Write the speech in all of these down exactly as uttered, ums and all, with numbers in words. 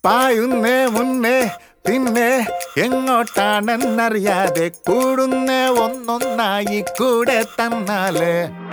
പായുന്നേ മുന്നേ പിന്നെ എങ്ങോട്ടാണെന്നറിയാതെ കൂടുന്നേ ഒന്നൊന്നായി കൂടെ തന്നാല്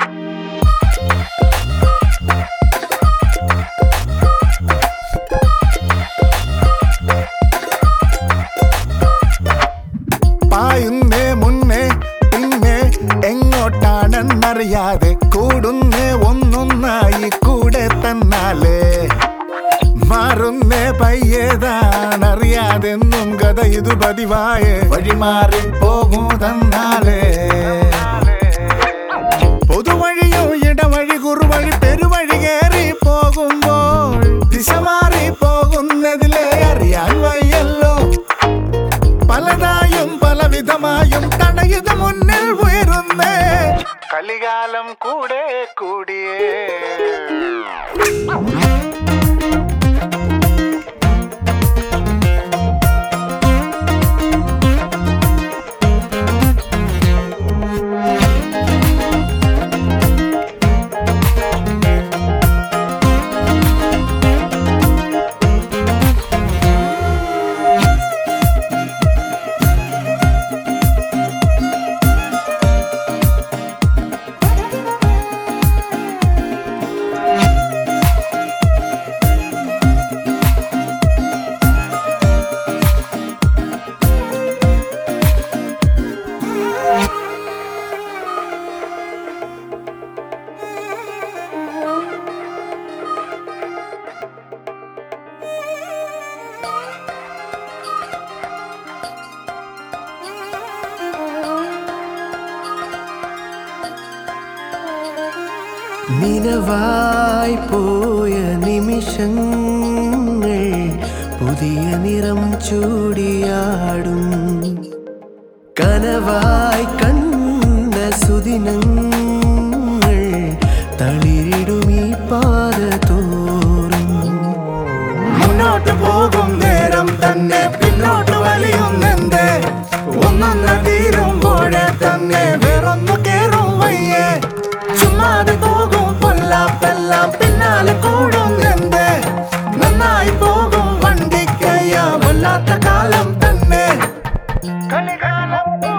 പായുന്നേ മുന്നേ പിന്നെ എങ്ങോട്ടാണെന്നറിയാതെ കൂടുന്നേ ഒന്നൊന്നായി കൂടെ തന്നാല് മാറുന്നേ പയ്യേതാണറിയാതെന്നും കഥ ഇതു പതിവായേ വഴിമാറി പോകൂ തന്നാലേ പൊതുവഴിയോ ഇടവഴി കുറുവഴി പെരുവഴി കയറി പോകുമ്പോൾ ദിശ മാറി പോകുന്നതിലേ അറിയാൻ വയ്യല്ലോ പലതായും പലവിധമായും തടയുത മുന്നിൽ ഉയരുന്നേ കലികാലം കൂടെ കൂടിയേ നിലവായി പോയ നിമിഷങ്ങൾ പുതിയ നിറം ചൂടിയാടും കനവായി കണ്ട സുദിനങ്ങൾ തളിരിടും ഈ പാത തോറും മുന്നോട്ട് പോകും നേരം തന്നെ പിന്നോട്ട് വലിയുന്നെന്തേ ഒന്നൊന്ന് തീരുമ്പോഴേ തന്നെ വേറൊന്നു കേറും വയ്യേ ചുമ്മാതെ പോകും പൊല്ലാപ്പെല്ലാം പിന്നാലെ കൂടുന്നെന്തേ നന്നായി പോകും വണ്ടിക്കയ്യ വല്ലാത്ത കാലം തന്നെ കലികാലം